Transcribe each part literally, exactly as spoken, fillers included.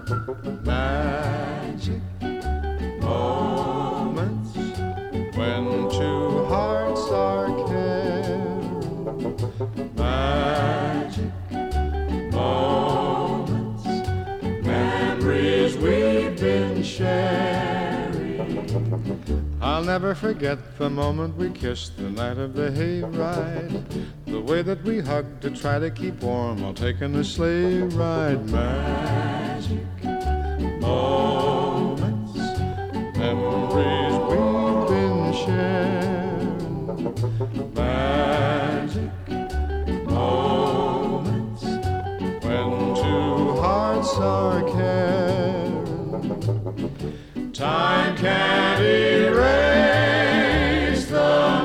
Magic moments when two hearts are caring. Magic moments, memories we've been sharing. I'll never forget the moment we kissed the night of the hayride, the way that we hugged to try to keep warm while taking the sleigh ride. Magic moments, memories we've been sharing. Magic moments when two hearts are caring. Time can't erase the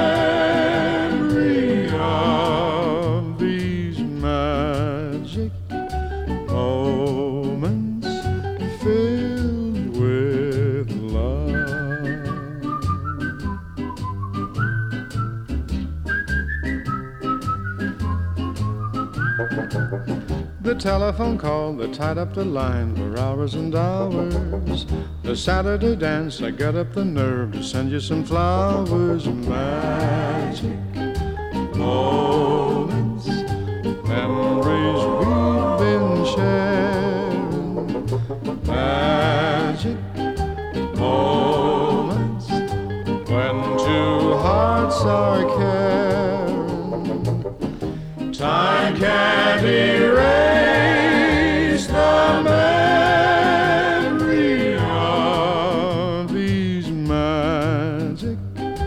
memory of these magic moments filled with love. The telephone call that tied up the line for hours and hours. The Saturday dance, I got up the nerve to send you some flowers. Magic moments, memories we've been sharing. Magic moments when two hearts are caring. Time can't erase the memory of these magic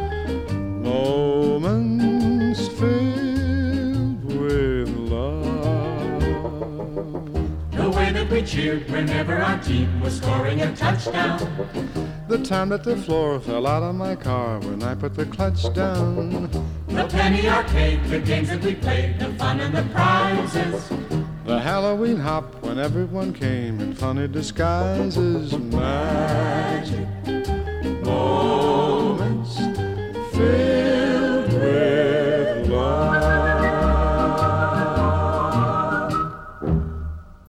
moments filled with love. The way that we cheered whenever our team was scoring a touchdown. The time that the floor fell out of my car when I put the clutch down. The penny arcade, the games that we played, the fun and the prizes. The Halloween hop when everyone came in funny disguises. Magic